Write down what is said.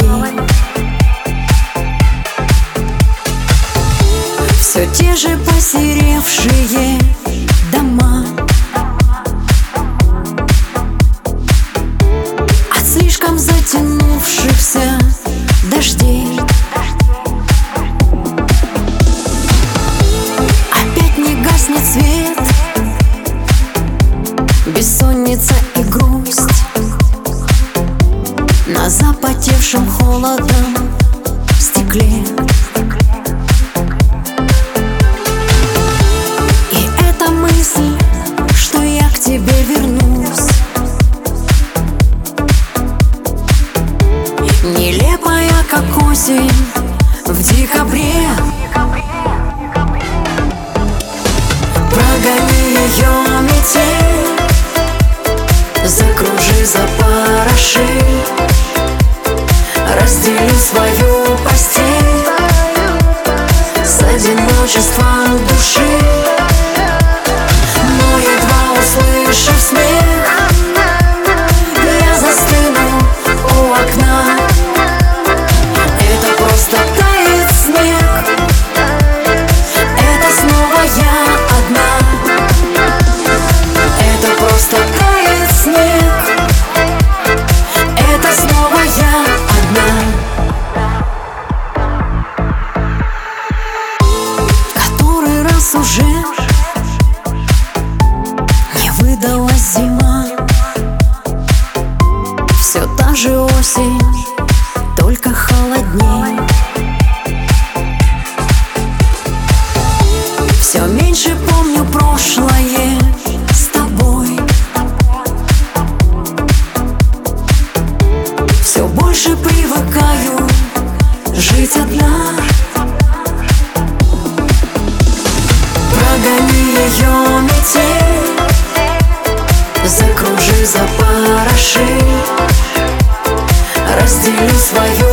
холодней. Все те же посеревшие дома от слишком затянувшихся дождей. Опять не гаснет свет, бессонница и грусть на запотевшем холодом стекле. И эта мысль, что я к тебе вернусь, нелепая, как осень в декабре. Прогони ее метель, закружи, запороши, раздели свою постель с одиночеством души. Но едва услышав смех, я застыну у окна. Это просто тает снег, это снова я одна. Это просто тает снег, это снова я одна. Который раз уже не выдалась зима, все та же осень, только холодней. Все меньше помню прошлое с тобой, все больше привыкаю жить одна. Прогони ее метель, закружи, запороши, раздели свою